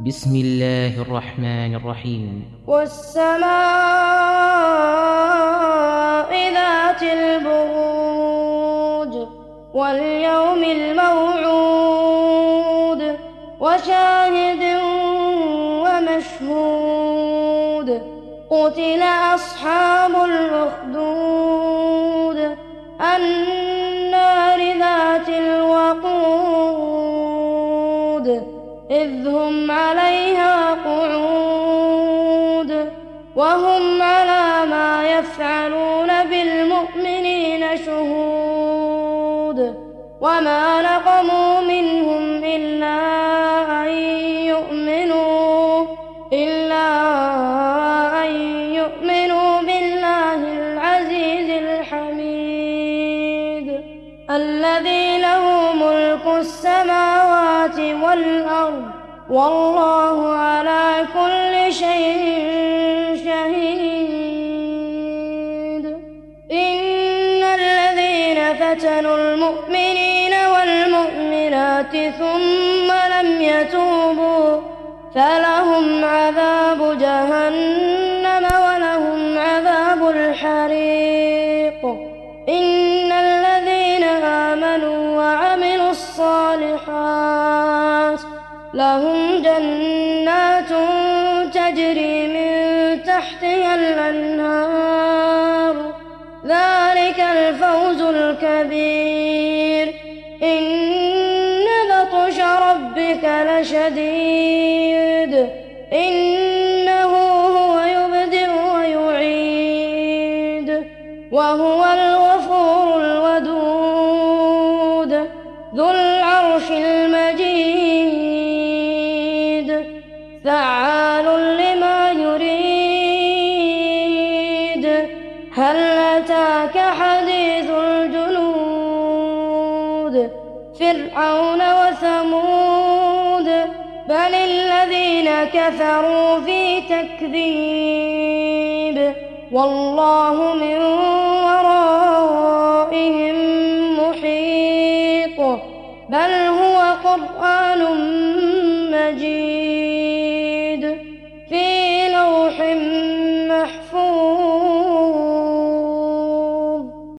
بسم الله الرحمن الرحيم. والسماء ذات البروج واليوم الموعود وشاهد ومشهود قتل أصحاب الأخدود النار ذات الوقود إذ هم عليها قعود وهم على ما يفعلون بالمؤمنين شهود وما نقموا منهم إلا أن يؤمنوا بالله العزيز الحميد الذي له ملك السماوات والأرض والله على كل شيء شهيد. إن الذين فتنوا المؤمنين والمؤمنات ثم لم يتوبوا فلهم عذاب جهنم ولهم عذاب الحريق. إن الذين آمنوا وعملوا الصالحات لهم جنات تجري من تحتها الأنهار ذلك الفوز الكبير. إن بطش ربك لشديد إنه هو يبدئ ويعيد وهو الغفور الودود ذو العرش المجيد فعال لما يريد. هل أتاك حديث الجنود فرعون وثمود بل الذين كفروا في تكذيب والله من